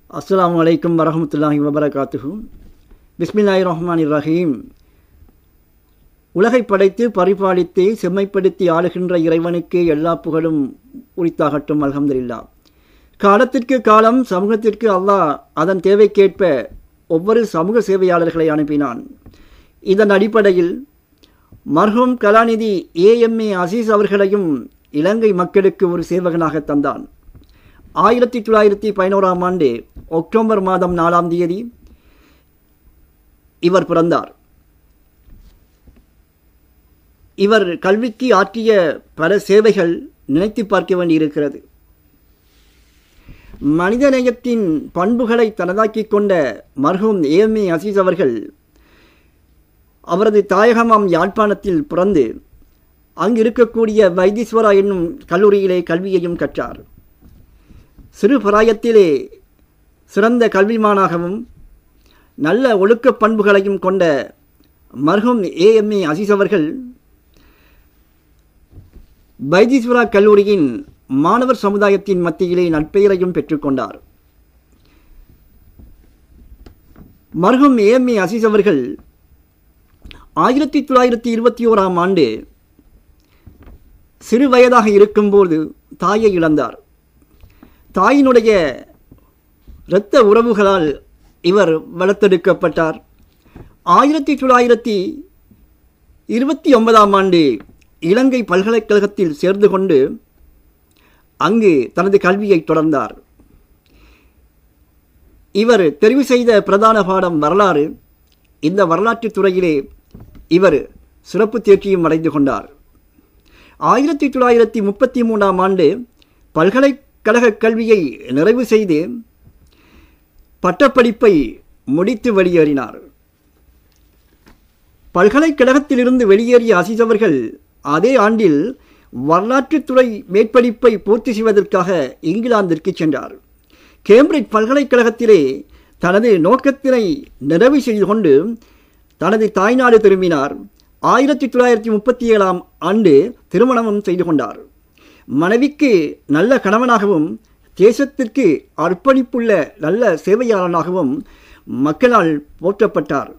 அஸ்ஸலாமு அலைக்கும் வரஹ்மத்துல்லாஹி வபரகாத்துஹு. பிஸ்மில்லாஹிர் ரஹ்மானிர் ரஹீம். உலகை படைத்து பரிபாலித்து செம்மைப்படுத்தி ஆளுகின்ற இறைவனுக்கு எல்லா புகழும் உரித்தாகட்டும். அல்ஹம்துலில்லாஹ். காலத்திற்கு காலம், சமூகத்திற்கு அல்லாஹ் அதன் தேவைக்கேற்ப ஒவ்வொரு சமூக சேவையாளர்களை அனுப்பினான். இதன் அடிப்படையில் மர்ஹூம் கலாநிதி ஏஎம்ஏ அசீஸ் அவர்களையும் இலங்கை மக்களுக்கு ஒரு சேவகனாக தந்தான். 1911ஆம் ஆண்டு அக்டோபர் மாதம் 4ஆம் தேதி இவர் பிறந்தார். இவர் கல்விக்கு ஆற்றிய பல சேவைகள் நினைத்து பார்க்க வேண்டியிருக்கிறது. மனிதநேயத்தின் பண்புகளை தனதாக்கிக் கொண்ட மர்ஹூம் ஏஎம்ஏ அசீஸ் அவர்கள் அவரது தாயகமாம் யாழ்ப்பாணத்தில் பிறந்து அங்கு இருக்கக்கூடிய வைத்தீஸ்வரா என்னும் கல்லூரியிலே கல்வியையும் கற்றார். சிறு பிராயத்திலே சிறந்த கல்விமானாகவும் நல்ல ஒழுக்க பண்புகளையும் கொண்ட மர்ஹூம் ஏஎம்ஏ அசீஸ் அவர்கள் வைத்தீஸ்வரா கல்லூரியின் மாணவர் சமுதாயத்தின் மத்தியிலே நற்பெயரையும் பெற்றுக்கொண்டார். மர்ஹூம் ஏஎம்ஏ அசீஸ் அவர்கள் 1921ஆம் ஆண்டு சிறு வயதாக இருக்கும்போது தாயை இழந்தார். தாயினுடைய இரத்த உறவுகளால் இவர் வளர்த்தெடுக்கப்பட்டார். 1929ஆம் ஆண்டு இலங்கை பல்கலைக்கழகத்தில் சேர்ந்து கொண்டு அங்கு தனது கல்வியை தொடர்ந்தார். இவர் தெரிவு செய்த பிரதான பாடம் வரலாறு. இந்த வரலாற்றுத் துறையிலே இவர் சிறப்பு தேர்ச்சியும் அடைந்து கொண்டார். 1933ஆம் ஆண்டு பல்கலைக்கழக கல்வியை நிறைவு செய்து பட்டப்படிப்பை முடித்து வெளியேறினார். பல்கலைக்கழகத்திலிருந்து வெளியேறிய அசீஸ் அவர்கள் அதே ஆண்டில் வரலாற்றுத்துறை மேற்படிப்பை பூர்த்தி செய்வதற்காக இங்கிலாந்திற்கு சென்றார். கேம்பிரிட்ஜ் பல்கலைக்கழகத்திலே தனது நோக்கத்தினை நிறைவு செய்து கொண்டு தனது தாய்நாடு திரும்பினார். 1937ஆம் ஆண்டு திருமணமும் செய்து கொண்டார். மனைவிக்கு நல்ல கணவனாகவும் தேசத்திற்கு அர்ப்பணிப்புள்ள நல்ல சேவையாளனாகவும் மக்களால் போற்றப்பட்டார்.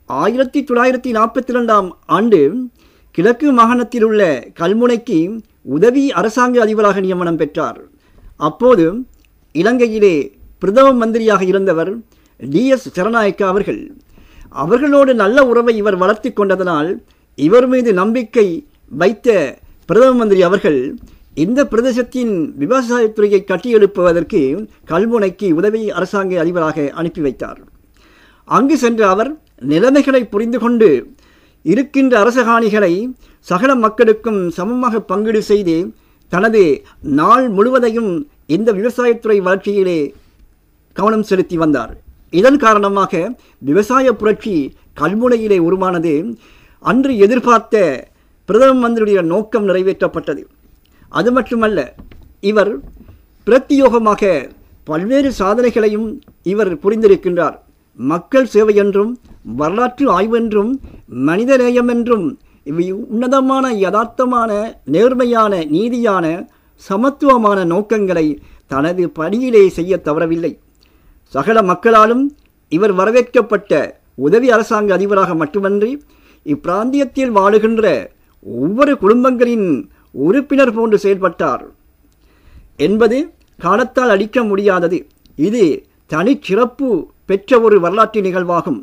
1942ஆம் ஆண்டு கிழக்கு மாகாணத்தில் உள்ள கல்முனைக்கு உதவி அரசாங்க அதிபராக நியமனம் பெற்றார். அப்போது இலங்கையிலே பிரதம மந்திரியாக இருந்தவர் DS சரணாயக்க அவர்களோடு நல்ல உறவை இவர் வளர்த்து கொண்டதனால் இவர் மீது நம்பிக்கை வைத்த பிரதம மந்திரி அவர்கள் இந்த பிரதேசத்தின் விவசாயத்துறையை கட்டியெழுப்புவதற்கு கல்முனைக்கு உதவி அரசாங்க அதிபராக அனுப்பி வைத்தார். அங்கு சென்ற அவர் நிலைமைகளை புரிந்து கொண்டு இருக்கின்ற அரசகாணிகளை சகல மக்களுக்கும் சமமாக பங்கீடு செய்து தனது நாள் முழுவதையும் இந்த விவசாயத்துறை வளர்ச்சியிலே கவனம் செலுத்தி வந்தார். இதன் காரணமாக விவசாய புரட்சி கல்முனையிலே உருவானது. அன்று எதிர்பார்த்த பிரதம மந்திரியுடைய நோக்கம் நிறைவேற்றப்பட்டது. அது மட்டுமல்ல, இவர் பிரத்தியோகமாக பல்வேறு சாதனைகளையும் இவர் புரிந்திருக்கின்றார். மக்கள் சேவை என்றும் வரலாற்று ஆய்வு என்றும் மனிதநேயம் என்றும் இவை உன்னதமான யதார்த்தமான நேர்மையான நீதியான சமத்துவமான நோக்கங்களை தனது பணியிலே செய்ய தவறவில்லை. சகல மக்களாலும் இவர் வரவேற்கப்பட்ட உதவி அரசாங்க அதிபராக மட்டுமன்றி இப்பிராந்தியத்தில் வாழுகின்ற ஒவ்வொரு குடும்பங்களின் உறுப்பினர் போன்று செயல்பட்டார் என்பது காலத்தால் அளிக்க முடியாதது. இது தனிச்சிறப்பு பெற்ற ஒரு வரலாற்று நிகழ்வாகும்.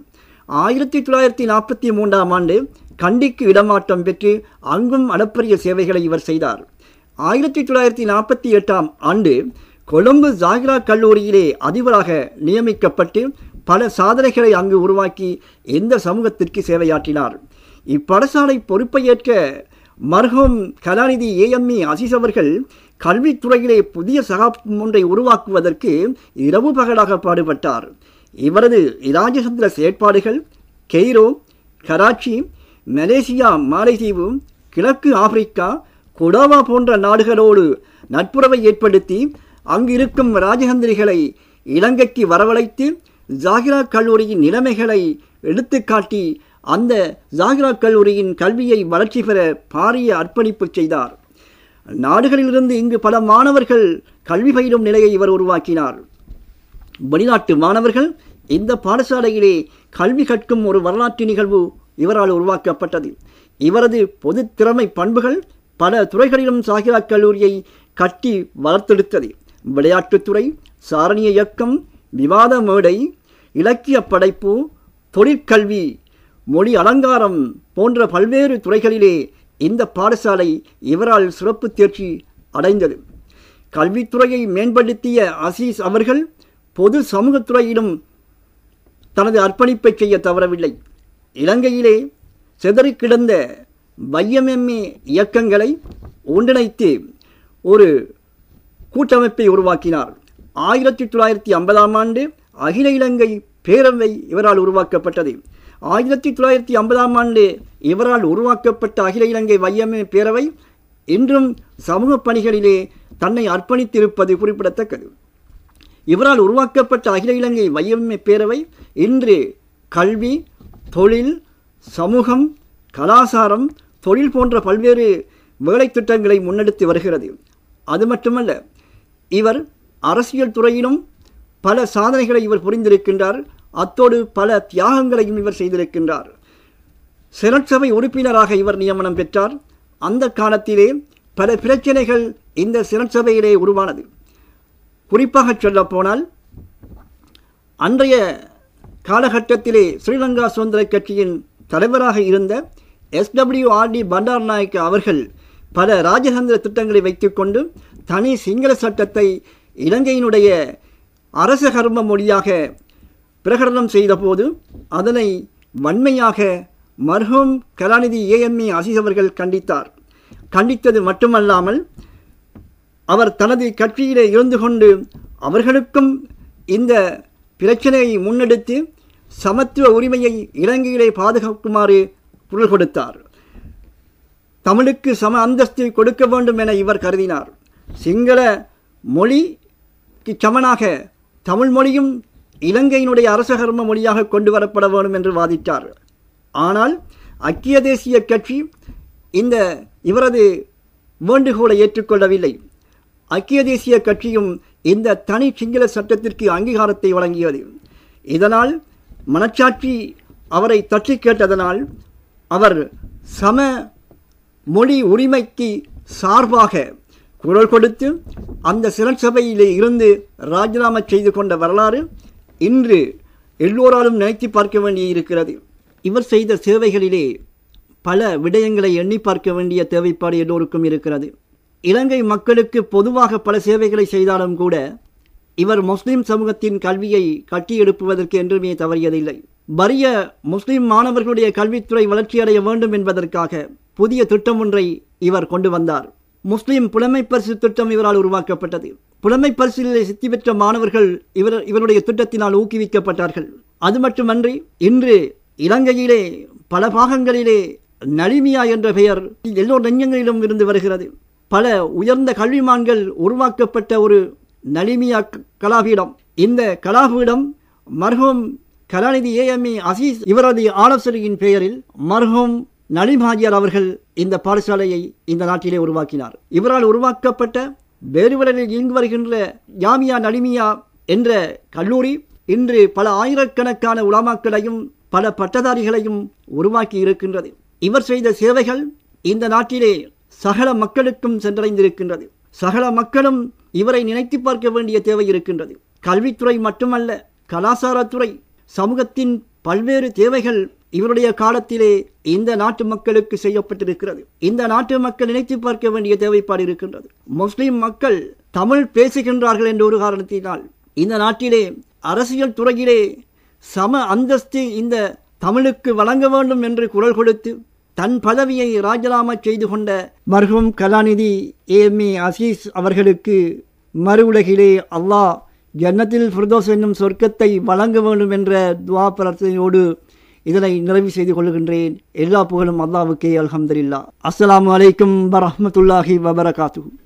1943ஆம் ஆண்டு கண்டிக்கு இடமாற்றம் பெற்று அங்கும் அளப்பரிய சேவைகளை இவர் செய்தார். 1948ஆம் ஆண்டு கொழும்பு ஜாகிரா கல்லூரியிலே அதிபராக நியமிக்கப்பட்டு பல சாதனைகளை அங்கு உருவாக்கி இந்த சமூகத்திற்கு சேவையாற்றினார். இப்படசாலை பொறுப்பை ஏற்ற மர்ஹூம் கலாநிதி ஏஎம்ஏ அசீஸ் அவர்கள் கல்வித்துறையிலே புதிய சகாப்தம் ஒன்றை உருவாக்குவதற்கு இரவு பகலாக பாடுபட்டார். இவரது இராஜதந்திர செயற்பாடுகள் கெய்ரோ, கராச்சி, மலேசியா, மாலைதீவு, கிழக்கு ஆப்பிரிக்கா, குடாவா போன்ற நாடுகளோடு நட்புறவை ஏற்படுத்தி அங்கு இருக்கும் ராஜதந்திரிகளை இலங்கைக்கு வரவழைத்து ஜாகிரா கல்லூரியின் நிலைமைகளை எடுத்துக்காட்டி அந்த ஜாகிரா கல்லூரியின் கல்வியை வளர்ச்சி பெற பாரிய அர்ப்பணிப்பு செய்தார். நாடுகளிலிருந்து இங்கு பல மாணவர்கள் கல்வி பயிலும் நிலையை இவர் உருவாக்கினார். வெளிநாட்டு மாணவர்கள் இந்த பாடசாலையிலே கல்வி கற்கும் ஒரு வரலாற்று நிகழ்வு இவரால் உருவாக்கப்பட்டது. இவரது பொது திறமை பண்புகள் பல துறைகளிலும் சாகிரா கல்லூரியை கட்டி வளர்த்தெடுத்தது. விளையாட்டுத்துறை, சாரணிய இயக்கம், விவாத மேடை, இலக்கிய படைப்பு, தொழிற்கல்வி, மொழி அலங்காரம் போன்ற பல்வேறு துறைகளிலே இந்த பாடசாலை இவரால் சிறப்பு தேர்ச்சி அடைந்தது. கல்வித்துறையை மேம்படுத்திய அசீஸ் அவர்கள் பொது சமூகத்துறையிலும் தனது அர்ப்பணிப்பை செய்ய தவறவில்லை. இலங்கையிலே சிதறி கிடந்த YMMA இயக்கங்களை ஒன்றிணைத்து ஒரு கூட்டமைப்பை உருவாக்கினார். 1950ஆம் ஆண்டு அகில இலங்கை பேரவை இவரால் உருவாக்கப்பட்டது. 1950ஆம் ஆண்டு இவரால் உருவாக்கப்பட்ட அகில இலங்கை YMMA பேரவை இன்றும் சமூக பணிகளிலே தன்னை அர்ப்பணித்திருப்பது குறிப்பிடத்தக்கது. இவரால் உருவாக்கப்பட்ட அகில இலங்கை YMMA பேரவை இன்று கல்வி, தொழில், சமூகம், கலாசாரம், தொழில் போன்ற பல்வேறு வேலை திட்டங்களை முன்னெடுத்து வருகிறது. அது மட்டுமல்ல, இவர் அரசியல் துறையிலும் பல சாதனைகளை இவர் புரிந்திருக்கின்றார். அத்தோடு பல தியாகங்களையும் இவர் செய்திருக்கின்றார். செனட் சபை உறுப்பினராக இவர் நியமனம் பெற்றார். அந்த காலத்திலே பல பிரச்சனைகள் இந்த செனட் சபையிலே உருவானது. குறிப்பாக சொல்லப்போனால், அன்றைய காலகட்டத்திலே ஸ்ரீலங்கா சுதந்திர கட்சியின் தலைவராக இருந்த SWRD பண்டாரநாயக்க அவர்கள் பல ராஜதந்திர திட்டங்களை வைத்துக்கொண்டு தனி சிங்கள சட்டத்தை இலங்கையினுடைய அரச கர்ம மொழியாக பிரகடனம் செய்தபோது அதனை வன்மையாக மர்ஹூம் கலாநிதி AMA அசீஸ் அவர்கள் கண்டித்தது மட்டுமல்லாமல் அவர் தனது கட்சியிலே இருந்து கொண்டு அவர்களுக்கும் இந்த பிரச்சனையை முன்னெடுத்து சமத்துவ உரிமையை இலங்கையிலே பாதுகாக்குமாறு குரல் கொடுத்தார். தமிழுக்கு சம அந்தஸ்து கொடுக்க வேண்டும் என இவர் கருதினார். சிங்கள மொழிக்கு சமனாக தமிழ் மொழியும் இலங்கையினுடைய அரச கர்ம மொழியாக கொண்டு வரப்பட வேண்டும் என்று வாதிட்டார். ஆனால் ஐக்கிய தேசிய கட்சி இந்த இவரது வேண்டுகோளை ஏற்றுக்கொள்ளவில்லை. ஐக்கிய தேசிய கட்சியும் இந்த தனி சிங்கள சட்டத்திற்கு அங்கீகாரத்தை வழங்கியது. இதனால் மனச்சாட்சி அவரை தட்டி கேட்டதனால் அவர் சம மொழி உரிமைக்கு சார்பாக குரல் கொடுத்து அந்த செனட் சபையிலே இருந்து ராஜினாமா செய்து கொண்ட வரலாறு இன்று எல்லோராலும் நினைத்து பார்க்க வேண்டியிருக்கிறது. இவர் செய்த சேவைகளிலே பல விடயங்களை எண்ணி பார்க்க வேண்டிய தேவைப்பாடு எல்லோருக்கும் இருக்கிறது. இலங்கை மக்களுக்கு பொதுவாக பல சேவைகளை செய்தாலும் கூட இவர் முஸ்லிம் சமூகத்தின் கல்வியை கட்டியெழுப்புவதற்கு என்றுமே தவறியதில்லை. வறிய முஸ்லிம் மாணவர்களுடைய கல்வித்துறை வளர்ச்சியடைய வேண்டும் என்பதற்காக புதிய திட்டம் ஒன்றை இவர் கொண்டு வந்தார். முஸ்லிம் புலமை பரிசு திட்டம் இவரால் உருவாக்கப்பட்டது. புலமை பரிசிலே சித்தி பெற்ற மாணவர்கள் இவருடைய திட்டத்தினால் ஊக்குவிக்கப்பட்டார்கள். அது மட்டுமன்றி இன்று இலங்கையிலே பல பாகங்களிலே நலிமியா என்ற பெயர் எல்லோர் நெஞ்சங்களிலும் இருந்து வருகிறது. பல உயர்ந்த கல்விமான்கள் உருவாக்கப்பட்ட ஒரு நலிமியா கலாபீடம். இந்த கலாபீடம் மர்ஹூம் கலாநிதி AMA அசீஸ் இவரது ஆலோசனையின் பெயரில் மர்ஹூம் நலீம் ஹாஜியார் அவர்கள் இந்த பாடசாலையை இந்த நாட்டிலே உருவாக்கினார். இவரால் உருவாக்கப்பட்ட வேறுவலில் இயங்கி வருகின்ற ஜாமியா நலிமியா என்ற கல்லூரி இன்று பல ஆயிரக்கணக்கான உலமாக்களையும் பல பட்டதாரிகளையும் உருவாக்கி இருக்கின்றது. இவர் செய்த சேவைகள் இந்த நாட்டிலே சகல மக்களுக்கும் சென்றடைந்திருக்கின்றது. சகல மக்களும் இவரை நினைத்து பார்க்க வேண்டிய தேவை இருக்கின்றது. கல்வித்துறை மட்டுமல்ல, கலாசாரத்துறை, சமூகத்தின் பல்வேறு தேவைகள் இவருடைய காலத்திலே இந்த நாட்டு மக்களுக்கு செய்யப்பட்டிருக்கிறது. இந்த நாட்டு மக்கள் நினைத்து பார்க்க வேண்டிய தேவைப்பாடு இருக்கின்றது. முஸ்லிம் மக்கள் தமிழ் பேசுகின்றார்கள் என்ற ஒரு காரணத்தினால் இந்த நாட்டிலே அரசியல் துறையிலே சம அந்தஸ்து இந்த தமிழுக்கு வழங்க வேண்டும் என்று குரல் கொடுத்து தன் பதவியை ராஜினாமா செய்து கொண்ட மர்ஹூம் கலாநிதி AMA அசீஸ் அவர்களுக்கு மறு உலகிலே அல்லாஹ் ஜன்னத்தில் ஃபிர்தௌஸ் என்னும் சொர்க்கத்தை வழங்க வேண்டும் என்ற துஆ பிரார்த்தனையோடு இதனை நிறைவு செய்து கொள்கின்றேன். எல்லா புகழும் அல்லாஹ்வுக்கே. அல்ஹம்துலில்லாஹ். அஸ்ஸலாமு அலைக்கும் வரஹ்மத்துல்லாஹி வபரகாத்துஹு.